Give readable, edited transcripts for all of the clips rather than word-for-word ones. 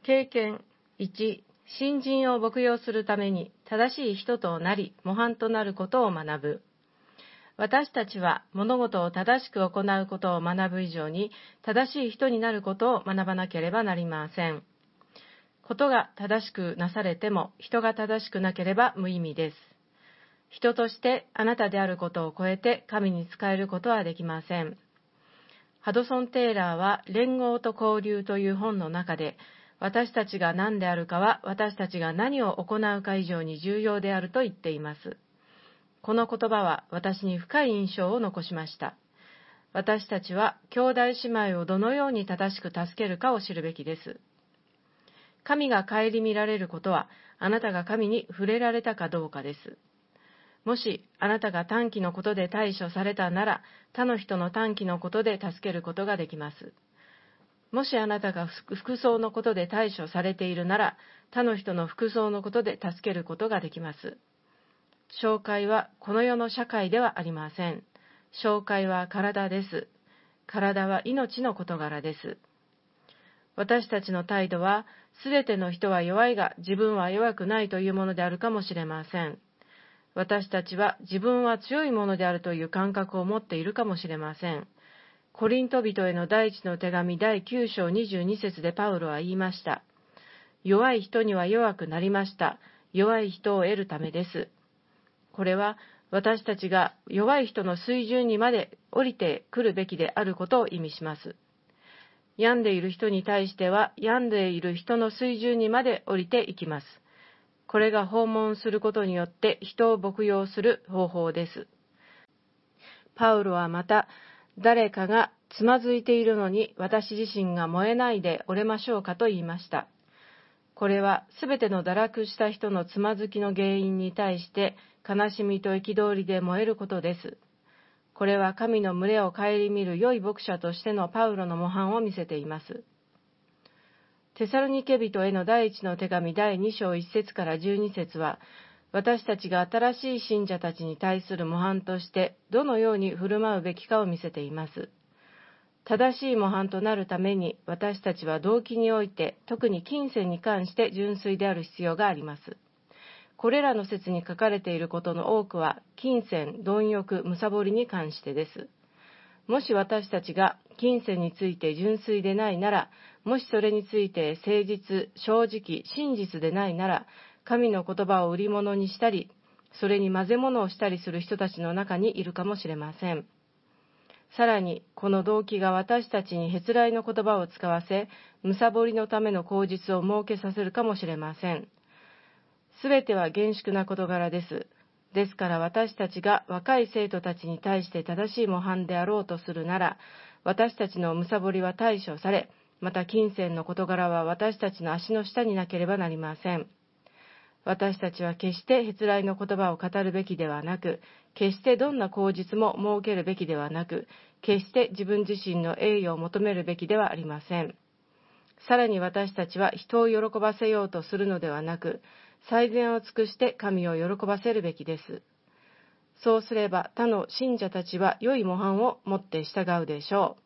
経験1、新人を牧養するために正しい人となり模範となることを学ぶ。私たちは物事を正しく行うことを学ぶ以上に正しい人になることを学ばなければなりません。ことが正しくなされても人が正しくなければ無意味です。人としてあなたであることを超えて神に仕えることはできません。ハドソン・テイラーは連合と交流という本の中で、私たちが何であるかは私たちが何を行うか以上に重要であると言っています。この言葉は私に深い印象を残しました。私たちは兄弟姉妹をどのように正しく助けるかを知るべきです。神が顧みられることは、あなたが神に触れられたかどうかです。もしあなたが短期のことで対処されたなら、他の人の短期のことで助けることができます。もしあなたが服装のことで対処されているなら、他の人の服装のことで助けることができます。紹介はこの世の社会ではありません。紹介は体です。体は命の事柄です。私たちの態度は、すべての人は弱いが自分は弱くないというものであるかもしれません。私たちは自分は強いものであるという感覚を持っているかもしれません。コリント人への第一の手紙第9章22節でパウロは言いました。弱い人には弱くなりました。弱い人を得るためです。これは私たちが弱い人の水準にまで降りてくるべきであることを意味します。病んでいる人に対しては病んでいる人の水準にまで降りていきます。これが訪問することによって人を牧養する方法です。パウロはまた、誰かがつまずいているのに私自身が燃えないで折れましょうかと言いました。これはすべての堕落した人のつまずきの原因に対して悲しみと憤りで燃えることです。これは神の群れを顧みる良い牧者としてのパウロの模範を見せています。テサロニケ人への第一の手紙第2章1節から12節は、私たちが新しい信者たちに対する模範としてどのように振る舞うべきかを見せています。正しい模範となるために私たちは動機において特に金銭に関して純粋である必要があります。これらの説に書かれていることの多くは金銭、貪欲、貪りに関してです。もし私たちが金銭について純粋でないなら、もしそれについて誠実、正直、真実でないなら、神の言葉を売り物にしたり、それに混ぜ物をしたりする人たちの中にいるかもしれません。さらに、この動機が私たちにへつらいの言葉を使わせ、貪りのための口実を設けさせるかもしれません。すべては厳粛な事柄です。ですから私たちが若い生徒たちに対して正しい模範であろうとするなら、私たちの貪りは対処され、また金銭の事柄は私たちの足の下になければなりません。私たちは決してへつらいの言葉を語るべきではなく、決してどんな口実も設けるべきではなく、決して自分自身の栄誉を求めるべきではありません。さらに私たちは人を喜ばせようとするのではなく、最善を尽くして神を喜ばせるべきです。そうすれば他の信者たちは良い模範を持って従うでしょう。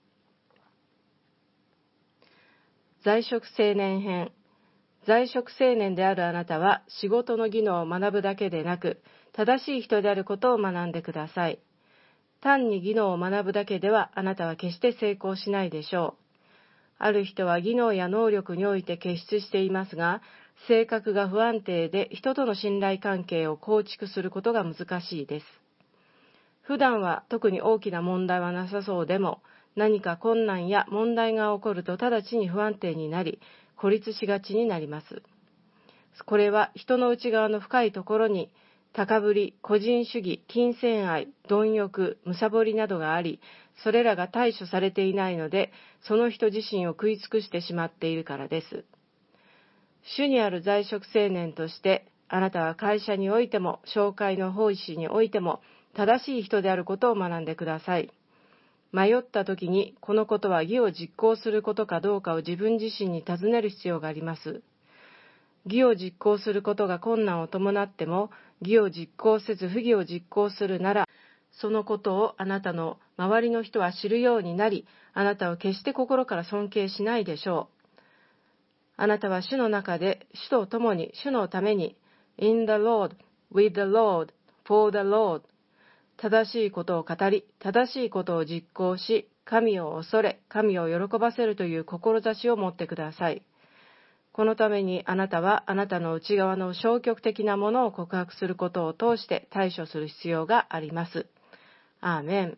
在職青年編。在職青年であるあなたは仕事の技能を学ぶだけでなく、正しい人であることを学んでください。単に技能を学ぶだけではあなたは決して成功しないでしょう。ある人は技能や能力において傑出していますが、性格が不安定で人との信頼関係を構築することが難しいです。普段は特に大きな問題はなさそうでも、何か困難や問題が起こると直ちに不安定になり、孤立しがちになります。これは人の内側の深いところに、高ぶり、個人主義、金銭愛、貪欲、貪りなどがあり、それらが対処されていないので、その人自身を食い尽くしてしまっているからです。主にある在職青年として、あなたは会社においても、紹介の奉仕においても、正しい人であることを学んでください。迷った時に、このことは義を実行することかどうかを自分自身に尋ねる必要があります。義を実行することが困難を伴っても、義を実行せず不義を実行するなら、そのことをあなたの周りの人は知るようになり、あなたを決して心から尊敬しないでしょう。 あなたは主の中で、主と共に、主のために、in the Lord, with the Lord, for the Lord、正しいことを語り、正しいことを実行し、神を恐れ、神を喜ばせるという志を持ってください。このためにあなたはあなたの内側の消極的なものを告白することを通して対処する必要があります。アーメン。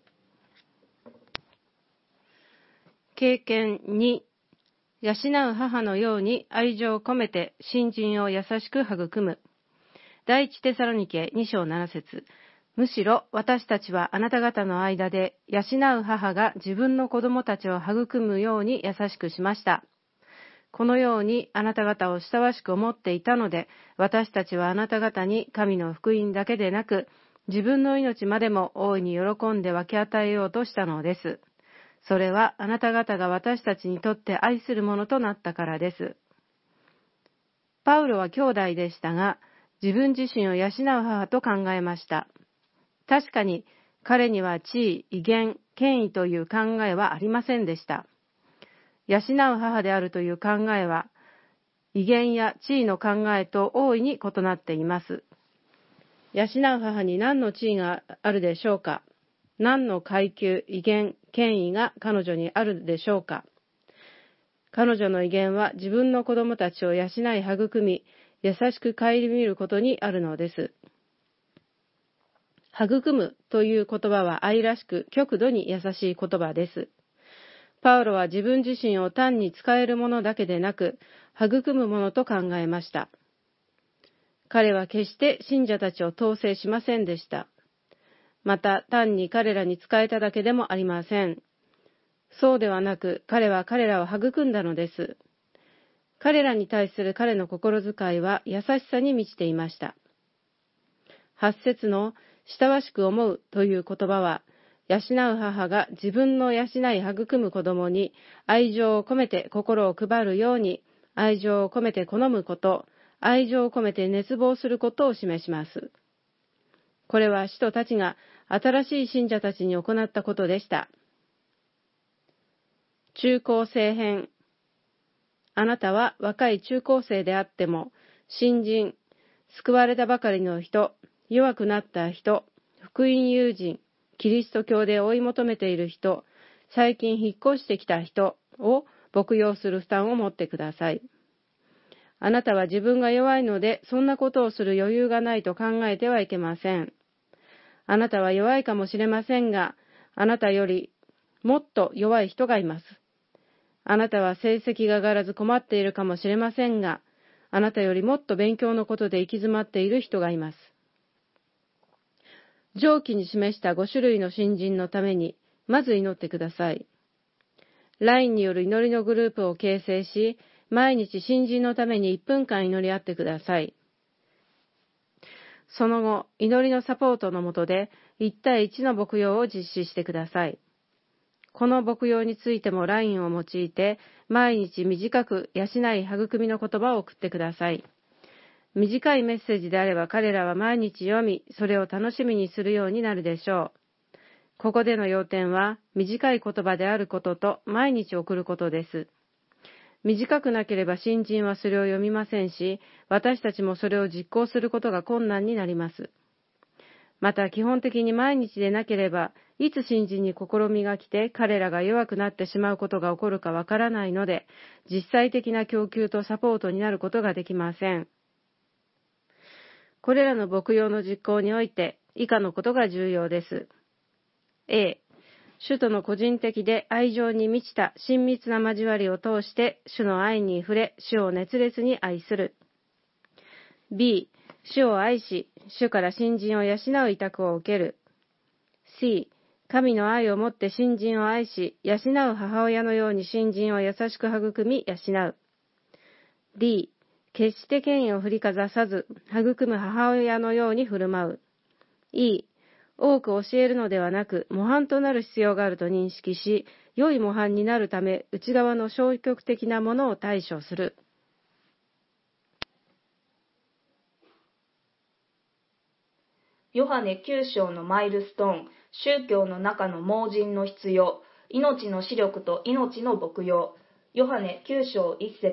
経験2、養う母のように愛情を込めて信心を優しく育む。第一テサロニケ2章7節。むしろ私たちはあなた方の間で養う母が自分の子供たちを育むように優しくしました。このようにあなた方を親しく思っていたので、私たちはあなた方に神の福音だけでなく、自分の命までも大いに喜んで分け与えようとしたのです。それはあなた方が私たちにとって愛するものとなったからです。パウロは兄弟でしたが、自分自身を養う母と考えました。確かに彼には地位、威厳、権威という考えはありませんでした。養う母であるという考えは、威厳や地位の考えと大いに異なっています。養う母に何の地位があるでしょうか？何の階級、威厳、権威が彼女にあるでしょうか？彼女の威厳は自分の子供たちを養い育み、優しく顧みることにあるのです。育むという言葉は愛らしく極度に優しい言葉です。パウロは自分自身を単に使えるものだけでなく、育むものと考えました。彼は決して信者たちを統制しませんでした。また単に彼らに仕えただけでもありません。そうではなく、彼は彼らを育んだのです。彼らに対する彼の心遣いは優しさに満ちていました。8節の親しく思うという言葉は、養う母が自分の養い育む子供に愛情を込めて心を配るように、愛情を込めて好むこと、愛情を込めて熱望することを示します。これは使徒たちが新しい信者たちに行ったことでした。中高生編。あなたは若い中高生であっても、新人、救われたばかりの人、弱くなった人、福音友人、キリスト教で追い求めている人、最近引っ越してきた人を牧養する負担を持ってください。あなたは自分が弱いので、そんなことをする余裕がないと考えてはいけません。あなたは弱いかもしれませんが、あなたよりもっと弱い人がいます。あなたは成績が上がらず困っているかもしれませんが、あなたよりもっと勉強のことで行き詰まっている人がいます。上記に示した5種類の新人のために、まず祈ってください。LINE による祈りのグループを形成し、毎日新人のために1分間祈り合ってください。その後、祈りのサポートの下で1対1の牧養を実施してください。この牧養についても LINE を用いて、毎日短く養い育みの言葉を送ってください。短いメッセージであれば彼らは毎日読み、それを楽しみにするようになるでしょう。ここでの要点は、短い言葉であることと毎日送ることです。短くなければ新人はそれを読みませんし、私たちもそれを実行することが困難になります。また基本的に毎日でなければ、いつ新人に試みが来て彼らが弱くなってしまうことが起こるかわからないので、実際的な供給とサポートになることができません。これらの牧養の実行において、以下のことが重要です。A、主との個人的で愛情に満ちた親密な交わりを通して、主の愛に触れ、主を熱烈に愛する。B、主を愛し、主から新人を養う委託を受ける。C、神の愛をもって新人を愛し、養う母親のように新人を優しく育み、養う。D、決して権威を振りかざさず、育む母親のように振る舞う。E、多く教えるのではなく、模範となる必要があると認識し、良い模範になるため、内側の消極的なものを対処する。 ヨハネ9章のマイルストーン、宗教の中の盲人の必要、命の視力と命の牧養。ヨハネ9章1節、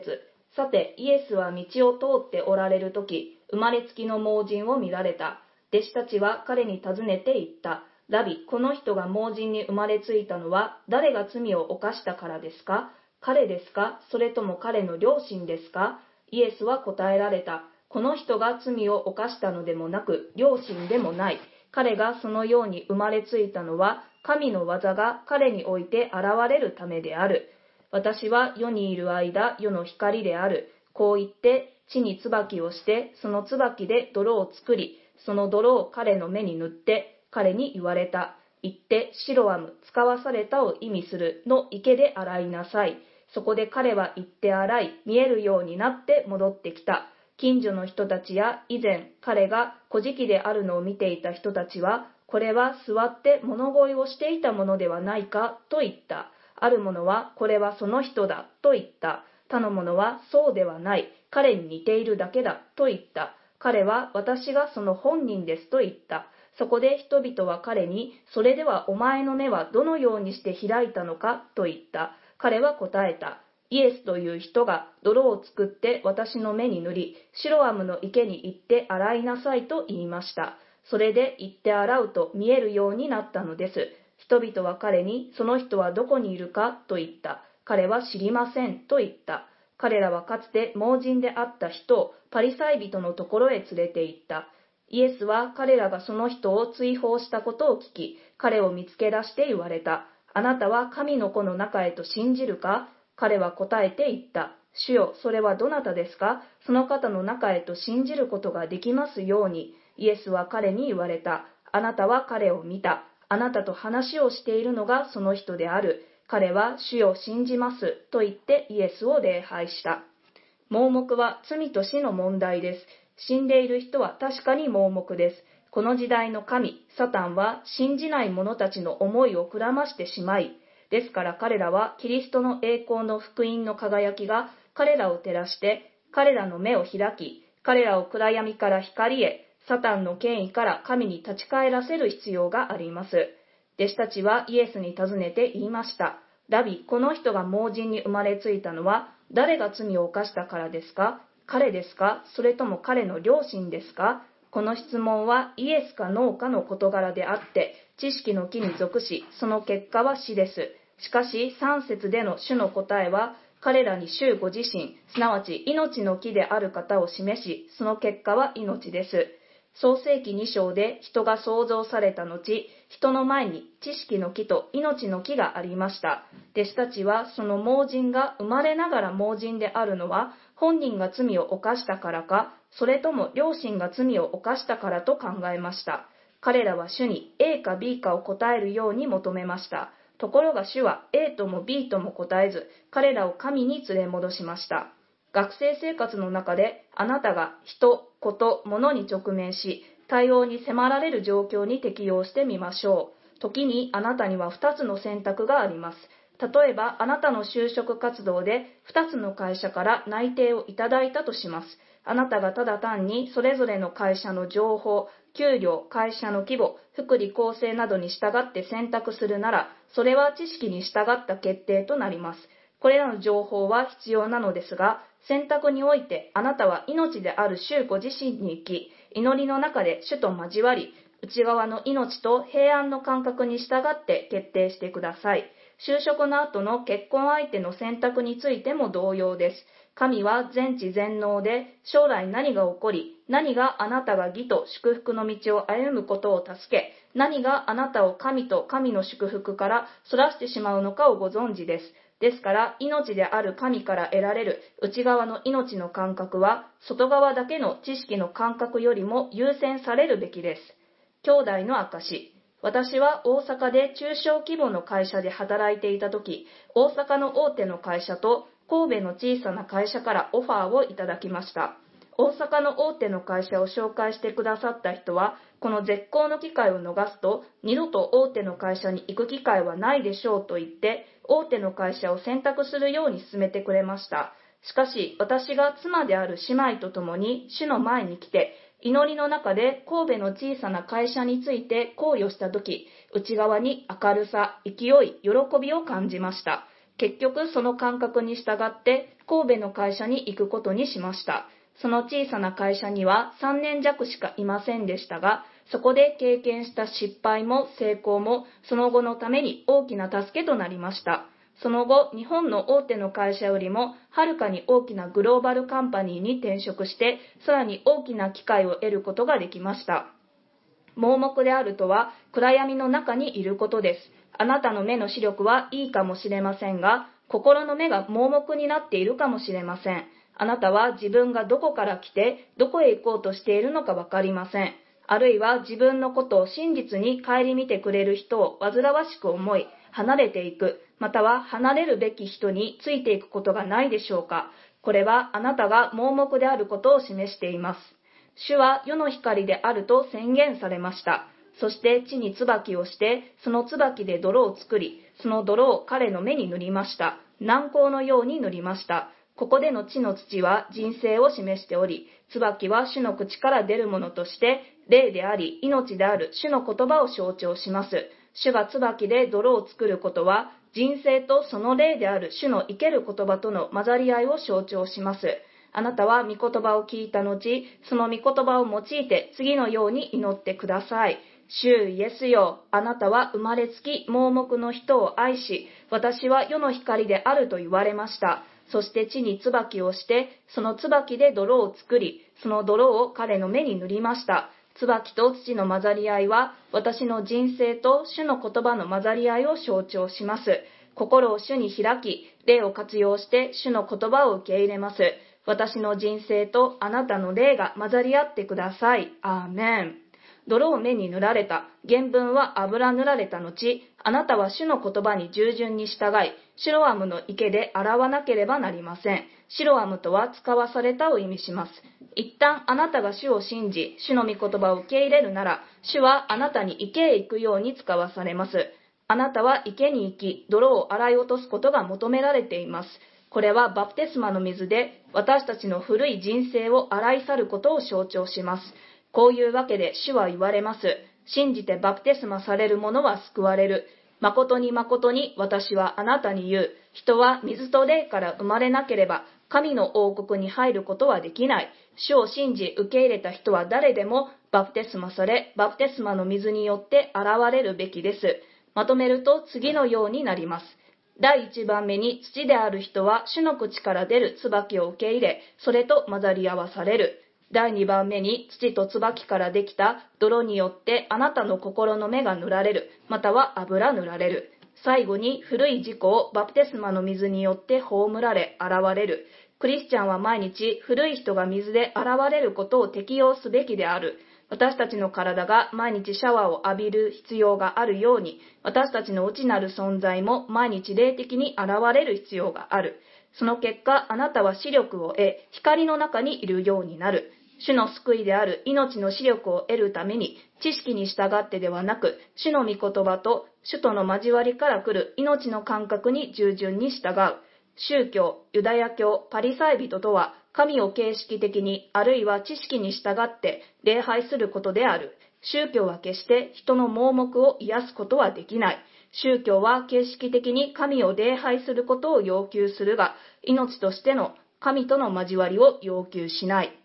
さて、イエスは道を通っておられるとき、生まれつきの盲人を見られた。弟子たちは彼に尋ねて言った。ラビ、この人が盲人に生まれついたのは、誰が罪を犯したからですか？彼ですか？それとも彼の両親ですか？イエスは答えられた。この人が罪を犯したのでもなく、両親でもない。彼がそのように生まれついたのは、神の技が彼において現れるためである。私は世にいる間、世の光である。こう言って、地に椿をして、その椿で泥を作り、その泥を彼の目に塗って、彼に言われた。言って、シロアム、使わされたを意味するの池で洗いなさい。そこで彼は行って洗い、見えるようになって戻ってきた。近所の人たちや以前彼が小じであるのを見ていた人たちは、これは座って物乞いをしていたものではないかと言った。ある者は、これはその人だと言った。他の者は、そうではない。彼に似ているだけだと言った。彼は、私がその本人ですと言った。そこで人々は彼に、それではお前の目はどのようにして開いたのかと言った。彼は答えた。イエスという人が泥を作って私の目に塗り、シロアムの池に行って洗いなさいと言いました。それで行って洗うと見えるようになったのです。人々は彼に、その人はどこにいるかと言った。彼は知りませんと言った。彼らはかつて盲人であった人をパリサイ人のところへ連れて行った。イエスは彼らがその人を追放したことを聞き、彼を見つけ出して言われた。あなたは神の子の中へと信じるか？彼は答えて言った。主よ、それはどなたですか？その方の中へと信じることができますように。イエスは彼に言われた。あなたは彼を見た。あなたと話をしているのがその人である。彼は主よ信じますと言ってイエスを礼拝した。盲目は罪と死の問題です。死んでいる人は確かに盲目です。この時代の神、サタンは信じない者たちの思いをくらましてしまい、ですから彼らはキリストの栄光の福音の輝きが彼らを照らして、彼らの目を開き、彼らを暗闇から光へ、サタンの権威から神に立ち返らせる必要があります。弟子たちはイエスに尋ねて言いました。ラビ、この人が盲人に生まれついたのは誰が罪を犯したからですか？彼ですか？それとも彼の両親ですか？この質問はイエスかノーかの事柄であって、知識の木に属し、その結果は死です。しかし3節での主の答えは、彼らに主ご自身、すなわち命の木である方を示し、その結果は命です。創世記2章で人が創造された後、人の前に知識の木と命の木がありました。弟子たちはその盲人が生まれながら盲人であるのは、本人が罪を犯したからか、それとも両親が罪を犯したからと考えました。彼らは主に A か B かを答えるように求めました。ところが主は A とも B とも答えず、彼らを神に連れ戻しました。学生生活の中であなたが人、こと、物に直面し、対応に迫られる状況に適応してみましょう。時にあなたには2つの選択があります。例えばあなたの就職活動で2つの会社から内定をいただいたとします。あなたがただ単にそれぞれの会社の情報、給料、会社の規模、福利厚生などに従って選択するなら、それは知識に従った決定となります。これらの情報は必要なのですが、選択においてあなたは命である主ご自身に生き、祈りの中で主と交わり、内側の命と平安の感覚に従って決定してください。就職の後の結婚相手の選択についても同様です。神は全知全能で、将来何が起こり、何があなたが義と祝福の道を歩むことを助け、何があなたを神と神の祝福からそらしてしまうのかをご存知です。ですから、命である神から得られる内側の命の感覚は、外側だけの知識の感覚よりも優先されるべきです。兄弟の証。私は大阪で中小規模の会社で働いていたとき、大阪の大手の会社と神戸の小さな会社からオファーをいただきました。大阪の大手の会社を紹介してくださった人は、この絶好の機会を逃すと、二度と大手の会社に行く機会はないでしょうと言って、大手の会社を選択するように勧めてくれました。しかし、私が妻である姉妹と共に主の前に来て、祈りの中で神戸の小さな会社について考慮したとき、内側に明るさ、勢い、喜びを感じました。 結局その感覚に従って神戸の会社に行くことにしました。その小さな会社には3年弱しかいませんでしたが、そこで経験した失敗も成功もその後のために大きな助けとなりました。その後、日本の大手の会社よりもはるかに大きなグローバルカンパニーに転職して、さらに大きな機会を得ることができました。盲目であるとは暗闇の中にいることです。あなたの目の視力はいいかもしれませんが、心の目が盲目になっているかもしれません。あなたは自分がどこから来てどこへ行こうとしているのかわかりません。あるいは自分のことを真実に顧みてくれる人を煩わしく思い、離れていく、または離れるべき人についていくことがないでしょうか。これはあなたが盲目であることを示しています。主は世の光であると宣言されました。そして地に椿をして、その椿で泥を作り、その泥を彼の目に塗りました。軟膏のように塗りました。ここでの地の土は人生を示しており、椿は主の口から出るものとして、霊であり、命である主の言葉を象徴します。主が椿で泥を作ることは、人生とその霊である主の生ける言葉との混ざり合いを象徴します。あなたは御言葉を聞いた後、その御言葉を用いて次のように祈ってください。主イエスよ、あなたは生まれつき盲目の人を愛し、私は世の光であると言われました。そして地に椿をして、その椿で泥を作り、その泥を彼の目に塗りました。椿と土の混ざり合いは、私の人生と主の言葉の混ざり合いを象徴します。心を主に開き、霊を活用して主の言葉を受け入れます。私の人生とあなたの霊が混ざり合ってください。アーメン。泥を目に塗られた。原文は油塗られた後、あなたは主の言葉に従順に従い、シロアムの池で洗わなければなりません。シロアムとは使わされたを意味します。一旦あなたが主を信じ、主の御言葉を受け入れるなら、主はあなたに池へ行くように使わされます。あなたは池に行き、泥を洗い落とすことが求められています。これはバプテスマの水で私たちの古い人生を洗い去ることを象徴します。こういうわけで主は言われます。信じてバプテスマされる者は救われる。誠に誠に私はあなたに言う。人は水と霊から生まれなければ神の王国に入ることはできない。主を信じ受け入れた人は誰でもバプテスマされ、バプテスマの水によって現れるべきです。まとめると次のようになります。第一番目に土である人は主の口から出る椿を受け入れ、それと混ざり合わされる。第二番目に土と椿からできた泥によってあなたの心の目が塗られる、または油塗られる。最後に古い自己をバプテスマの水によって葬られ、現れる。クリスチャンは毎日古い人が水で現れることを適用すべきである。私たちの体が毎日シャワーを浴びる必要があるように、私たちの内なる存在も毎日霊的に現れる必要がある。その結果、あなたは視力を得、光の中にいるようになる。主の救いである命の視力を得るために、知識に従ってではなく、主の御言葉と主との交わりから来る命の感覚に従順に従う。宗教、ユダヤ教、パリサイ人とは、神を形式的にあるいは知識に従って礼拝することである。宗教は決して人の盲目を癒すことはできない。宗教は形式的に神を礼拝することを要求するが、命としての神との交わりを要求しない。